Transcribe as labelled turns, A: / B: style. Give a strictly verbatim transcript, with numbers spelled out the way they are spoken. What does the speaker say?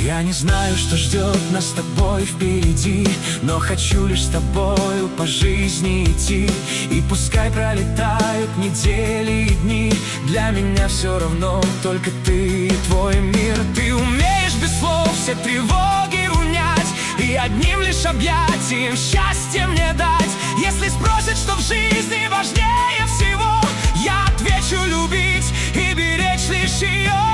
A: Я не знаю, что ждет нас с тобой впереди, но хочу лишь с тобою по жизни идти. И пускай пролетают недели и дни, для меня все равно только ты и твой мир. Ты умеешь без слов все тревоги унять и одним лишь объятием счастье мне дать. Если спросят, что в жизни важнее всего, я отвечу: любить и беречь лишь ее.